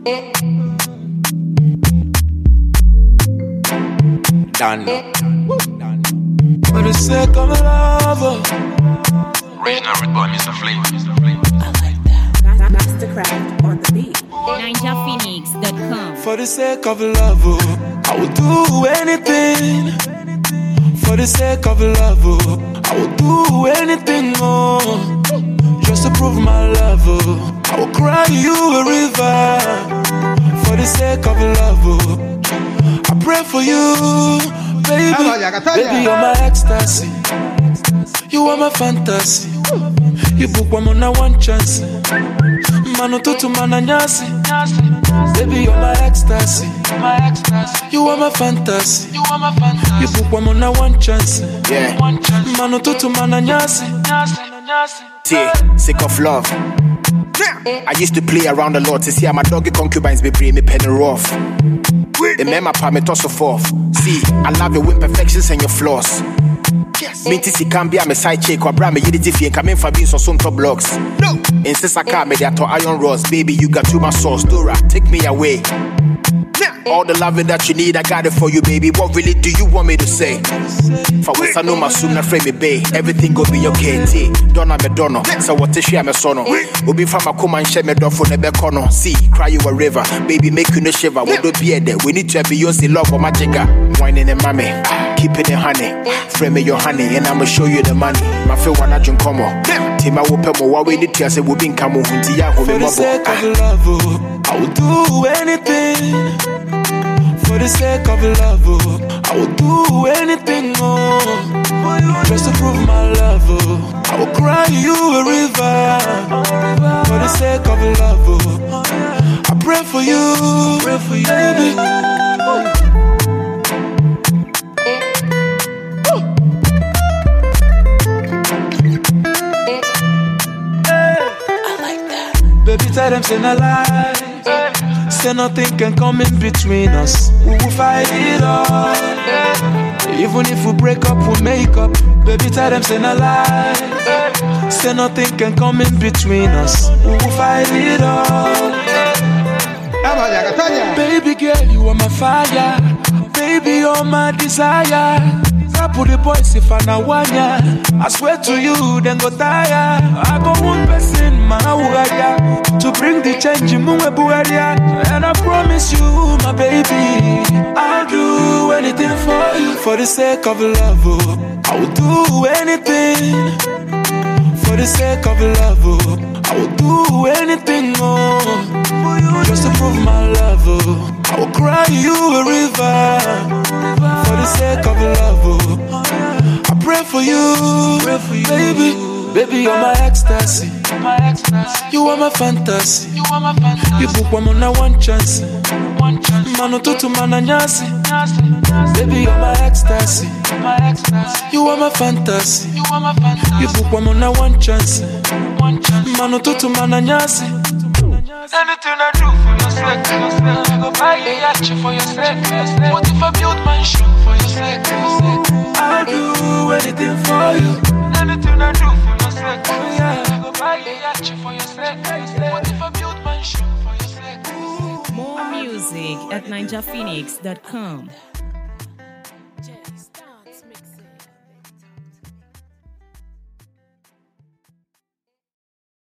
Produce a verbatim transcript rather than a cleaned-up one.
Done. For the sake of love. Original Red Boy, Mister Flame. I like that. Mastercraft on the beat. Ninja Phoenix dot com. For the sake of love, oh, I will do anything. For the sake of love, oh, I will do anything, oh, just to prove my love, oh. I will cry you a river. For the sake of love, oh, I pray for you, baby. Baby, you're my ecstasy. You are my fantasy. You book one on one chance. Mano tutu mana nyasi. Baby, you're my ecstasy. My ecstasy. You are my fantasy. You are my fantasy. You book one on one chance. Yeah. Mano tutu mana nyasi. See, sick of love. I used to play around a lot to see how my doggy concubines be bring me penny rough. The man my pa me toss so forth. See, I love your imperfections and your flaws. Me tisi can be a me side chick or bra me unity fee and come in for being so soon top blocks. No, insist I can't make that to iron rods. Baby, you got too much sauce. Dora, take me away. All the loving that you need, I got it for you, baby. What really do you want me to say? For once I know my soon, I frame me, babe. Everything go be okay. T. Donna me dono. So what is she? I'm a sono. Ubi from a come and share me door for the becono. See, cry you a river. Baby, make you no shiver. We don't be there. We need to have your love for my jigger. Whining and mommy. Keep it in honey. Frame me your honey, and I'ma show you the money. My feel one I drink come on. Team I will pay more. What we need to say, we'll be in Camu. For the sake of love, oh, I will do anything. For the sake of love, oh, I will do anything, oh, just to prove my love, oh. I will cry you a river. For the sake of love, oh, I pray for you, pray for you, baby. I like that. Baby, tell them say no lie. Say nothing can come in between us. We will fight it all. Even if we break up, we'll make up. Baby, tell them say no lie. Say nothing can come in between us. We will fight it all. Baby girl, you are my fire. Baby, you're my desire. I put the boys if I na wanya. I swear to you, then go tire. I go one person, my warrior, to bring the change in my bugaria. And I promise you, my baby, I'll do anything for you. For the sake of love, oh, I will do anything. For the sake of love, oh, I will do anything, oh, just to prove my love, oh. I will cry you a river. For the sake of love, oh, I pray for you, pray for you, baby. Baby, you're my ecstasy. My ecstasy. You are my fantasy. You are my fantasy. You book one on one chance. One chance. Mano tutu mana nyasi. Baby, you're my ecstasy. My ecstasy. You are my fantasy. You are my fantasy. You book one on one chance. One chance. Mano tutu mana nyasi. Anything I do for your sake, I go buy a yacht for your sake. What if I build mansion for your sake? I'll do anything for you. Anything I do for your sake, I go buy a yacht for your sake. What if I build mansion for your sake? More music at ninja phoenix dot com.